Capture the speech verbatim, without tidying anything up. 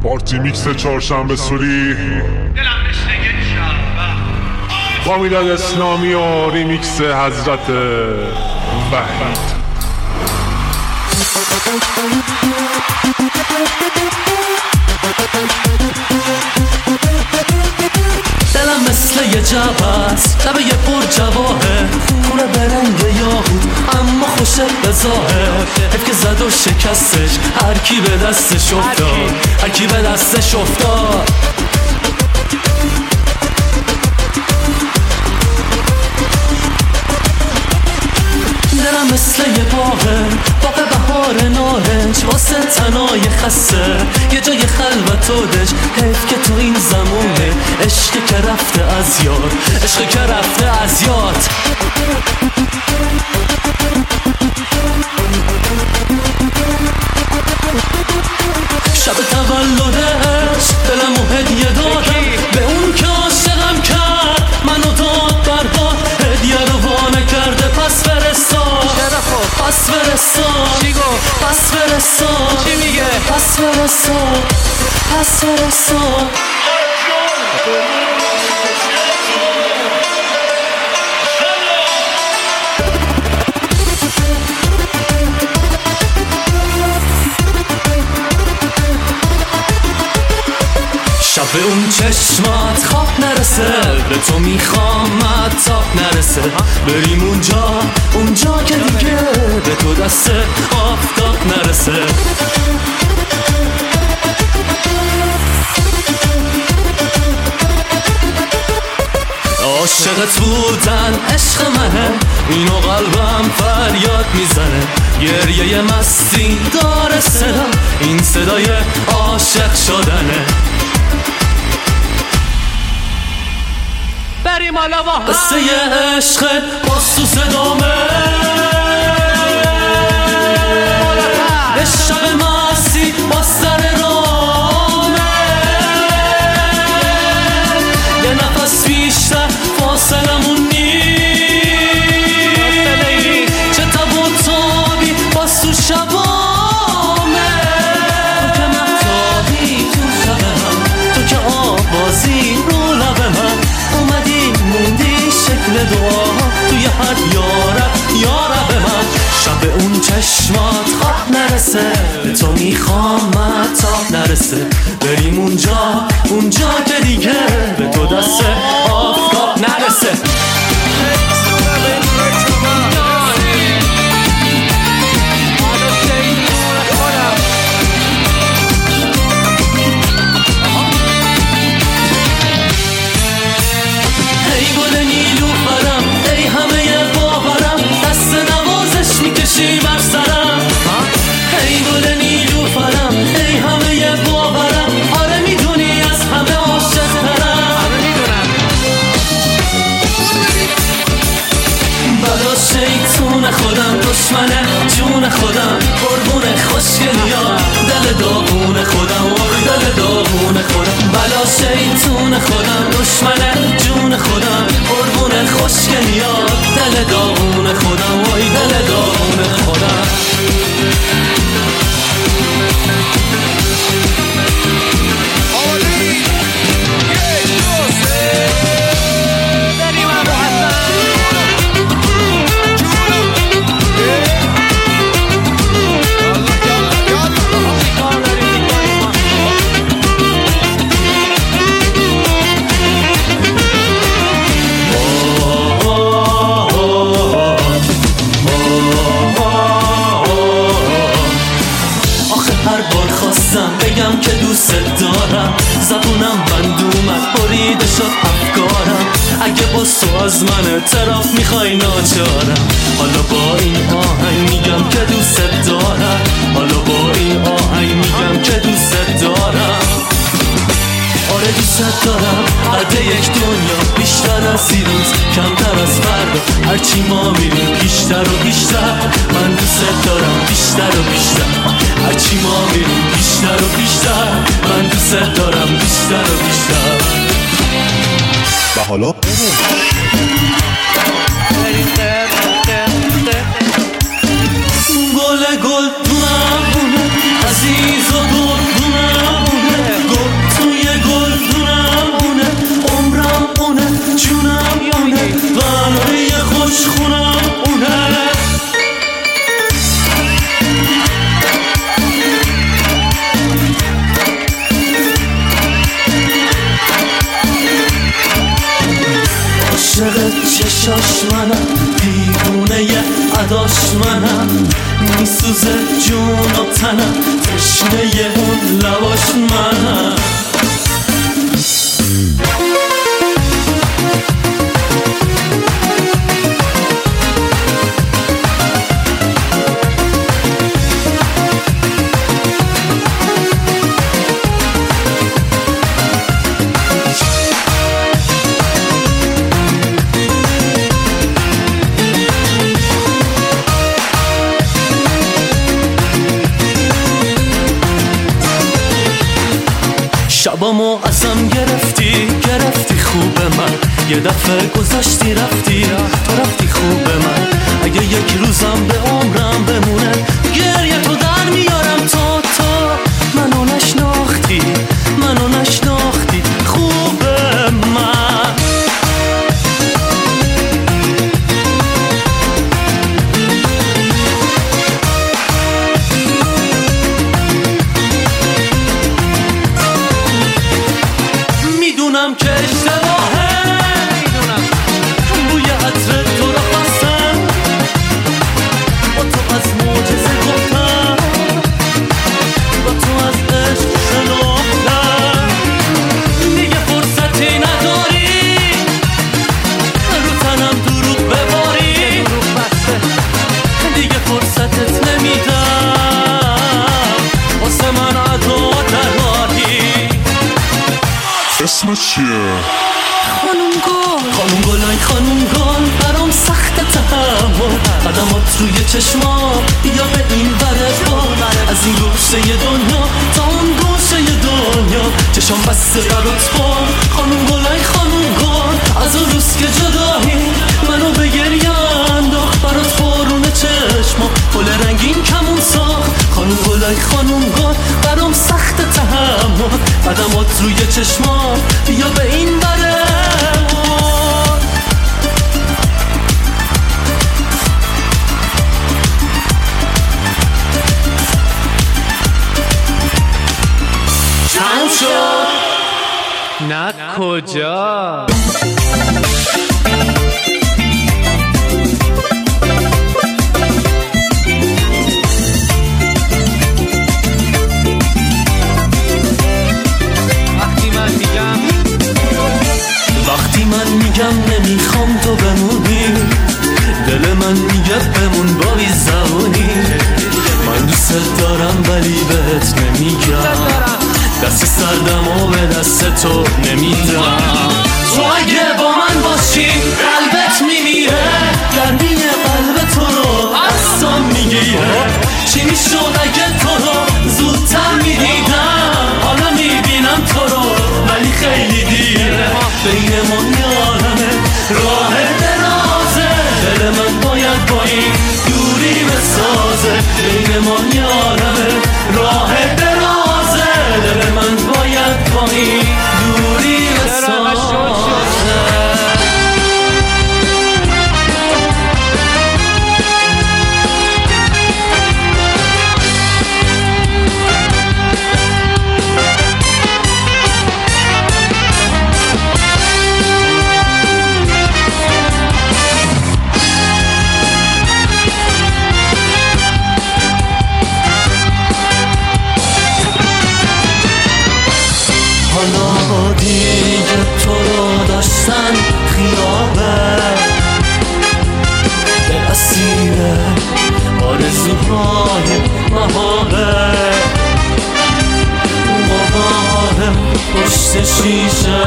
پارتی میکس چهارشنبه سوری با میلاد اسلامی و ریمیکس حضرت وحید. دلم مثل یه جبهست، لبه یه پر جواهر، خونه برنگ یاهود اما خوشه به ظاهر. حیف که زد و شکستش، هر کی به دستش افتاد، هر کی به دستش افتاد. دلم مثل یه باغه، باغ بهار نارنج، واسه تنای خسته یه جای خلوت و دش. حیف که تو این زمونه عشق که رفته از یاد، عشق که رفته از یاد. شب تولدش دلمو هدیه دادم به اون که عاشقم کرد، منو داد برداد، هدیه رو وانه کرده پس فرستاد، پس فرستاد، پس فرستاد، چی میگه؟ پس فرستاد، پس فرستاد. شب اون چشمات خواب نرسه، به تو میخوام تاب نرسه. بریم اونجا، اونجا که دیگه به تو دست آفتاب نرسه. عاشقت بودن عشق منه، اینو قلبم فریاد میزنه. گریه مستی داره صدا، این صدای عاشق شدنه. بریم حالا با هم قصه عشق باز تو صدامه. عشق مستی باز سر رامه. یه نفس بیشتر فاصلمون نیست، چه تب و تابی باز تو شبامه. تو که مفتابی تو شبم، تو که آوازی رو لبه من. اومدی موندی شکل دعا توی هر یارب یارب من. شب اون چشمات خواب نرسه، به تو میخوام تاب نرسه. بریم اونجا، اونجا که دیگه به تو دست آفتاب نرسه. میکشی بر سرم، ای گل نیلوفرم، ای همه یه باورم. آره میدونی از همه عاشق ترم. بلا شیطون خودم، دشمن جون خودم، قربون خوشگلیا دل داغون خودم، وای دل داغون خودم. بلا شیطون خودم، دشمن جون خودم، قربون خوشگلیا دل داغون خودم، وای دل داغون خودم. بگم که دوست دارم، زبونم بند اومد بریده شد افکارم. اگه با تو از من اعتراف میخوای ناچارم. حالا با این آهنگ میگم که دوست دارم، حالا با این آهنگ میگم که دوست دارم. آره دوست دارم، قد یک دنیا بیشتر از دیروز، کمتر از فردا. هرچی ما میریم بیشتر و بیشتر، من دوست دارم بیشتر و بیشتر. هرچی ما میریم بیشتر و بیشتر، من دوست دارم بیشتر و بیشتر. و حالا گل گل دونم بونه، عزیز و دور دونم بونه. هواش منم، دیوونه ی عداش منم، میسوزه جون و تنم، تشنه اون لباش منم. شبامو ازم گرفتی گرفتی خوب من، یه دفعه گذاشتی رفتی تو رفتی خوب من. اگه یک روزم به عمرم بمونه گریه تو در میارم تا تا منو نشناختی منو نشناختی خوب من. میدونم که اشتباهه، میدونم بوی عطر تو رو خواستم، با تو از معجزه گفتم، با تو از عشق شناختم. دیگه فرصتی نداری رو تنم دروغ بباری، دیگه فرصتت نمیدم واسه من عدا دراری. اسمت چیه؟ خانوم گل خانوم گلای خانوم گل برام سخت تحمل، قدمات روی چشما یا به این وره بار، از این گوشه دنیا تا اون گوشه دنیا چشم بسته برات بار. خانوم گلای خانوم گل از اون روز که جدایی منو به گریه انداخت، برات بارون چشما گل رنگین کمون ساخت. خانوم گلای خانوم گل برام سخت تحمل، قدمات روی چشما یا به این وره. چند شد؟ نه کجا؟ وقتی من میگم نمیخوام تو بمونی، دل من میگه بمون با بی زبونی. من دوست دارم ولی بهت نمیگم، دستی سردم و به دست تو نمیدم. تو اگه با من باشی قلبت میمیره، گرمی قلب تو رو اصلا میگیره. چی میشد اگه تو رو زودتر میدیدم، حالا میبینم تو رو ولی خیلی دیره. بینمون یادمه راه درازه، دل من باید با این دوری بسازه. بینمون یادمه راه درازه، دل من باید با این دوری بسازه. حالا دیگه تو رو داشتن خیابه، دل اسیره آرزوهای مهاره. بابارم پشت شیشه